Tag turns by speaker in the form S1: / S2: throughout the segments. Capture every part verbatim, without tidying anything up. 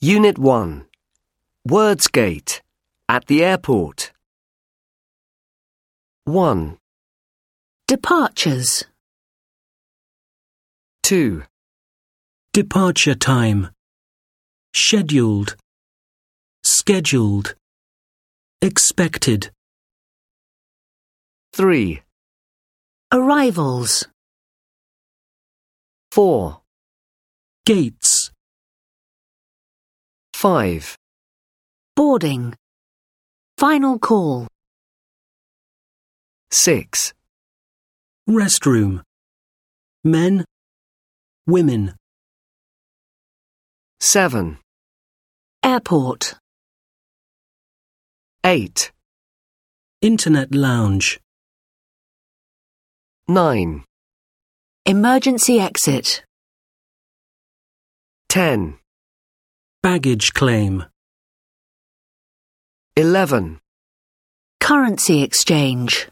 S1: Unit one. Wordsgate. At the airport. one.
S2: Departures.
S1: two.
S3: Departure time. Scheduled. Scheduled. Expected.
S1: three.
S2: Arrivals.
S1: four.
S3: Gates.
S1: five.
S2: Boarding. Final call.
S1: six.
S3: Restroom. Men. Women.
S1: seven.
S2: Airport.
S1: eight.
S3: Internet lounge.
S1: nine.
S2: Emergency exit.
S1: ten.
S3: Baggage claim.
S1: eleven.
S2: Currency exchange.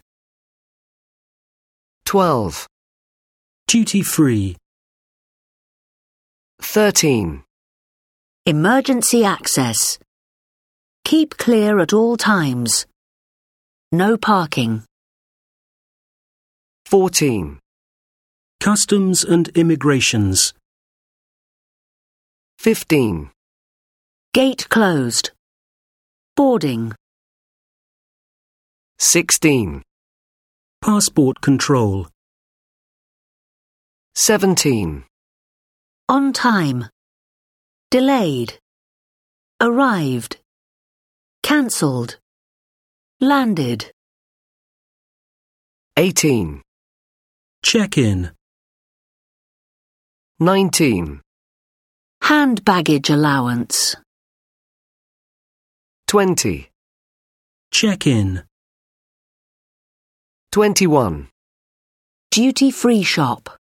S1: twelve.
S3: Duty free.
S1: thirteen.
S2: Emergency access. Keep clear at all times. No parking.
S1: fourteen.
S3: Customs and immigrations.
S1: fifteen.
S2: Gate closed. Boarding.
S1: sixteen.
S3: Passport control.
S1: seventeen.
S2: On time. Delayed. Arrived. Cancelled. Landed.
S1: eighteen.
S3: Check-in.
S1: nineteen.
S2: Hand baggage allowance.
S1: twenty.
S3: Check-in.
S1: twenty-one.
S2: Duty free shop.